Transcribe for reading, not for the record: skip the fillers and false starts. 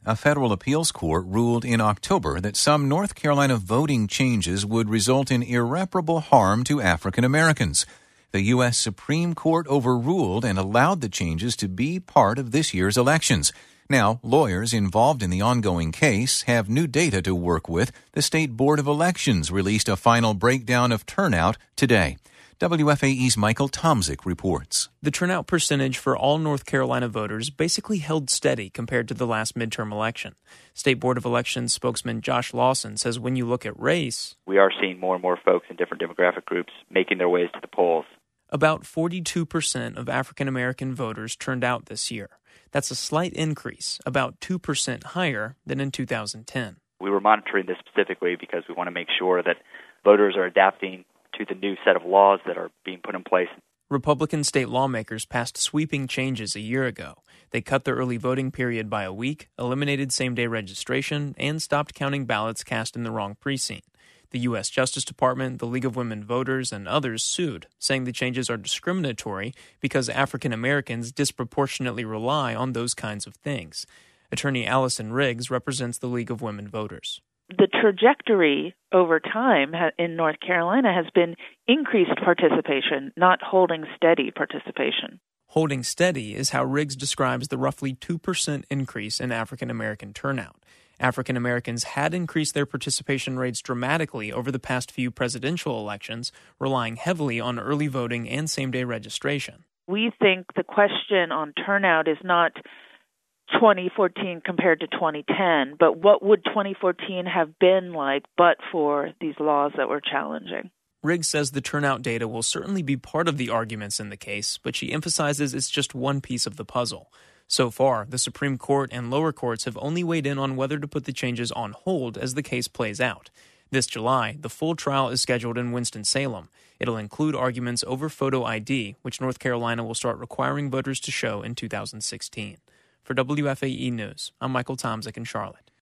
A federal appeals court ruled in October that some North Carolina voting changes would result in irreparable harm to African Americans. The U.S. Supreme Court overruled and allowed the changes to be part of this year's elections. Now, lawyers involved in the ongoing case have new data to work with. The State Board of Elections released a final breakdown of turnout today. WFAE's Michael Tomzik reports. The turnout percentage for all North Carolina voters basically held steady compared to the last midterm election. State Board of Elections spokesman Josh Lawson says when you look at race, we are seeing more and more folks in different demographic groups making their ways to the polls. About 42% of African American voters turned out this year. That's a slight increase, about 2% higher than in 2010. We were monitoring this specifically because we want to make sure that voters are adapting to the new set of laws that are being put in place. Republican state lawmakers passed sweeping changes a year ago. They cut the early voting period by a week, eliminated same-day registration, and stopped counting ballots cast in the wrong precinct. The U.S. Justice Department, the League of Women Voters, and others sued, saying the changes are discriminatory because African Americans disproportionately rely on those kinds of things. Attorney Allison Riggs represents the League of Women Voters. The trajectory over time in North Carolina has been increased participation, not holding steady participation. Holding steady is how Riggs describes the roughly 2% increase in African American turnout. African Americans had increased their participation rates dramatically over the past few presidential elections, relying heavily on early voting and same-day registration. We think the question on turnout is not 2014 compared to 2010, but what would 2014 have been like but for these laws that we're challenging? Riggs says the turnout data will certainly be part of the arguments in the case, but she emphasizes it's just one piece of the puzzle. So far, the Supreme Court and lower courts have only weighed in on whether to put the changes on hold as the case plays out. This July, the full trial is scheduled in Winston-Salem. It'll include arguments over photo ID, which North Carolina will start requiring voters to show in 2016. For WFAE News, I'm Michael Tomzik in Charlotte.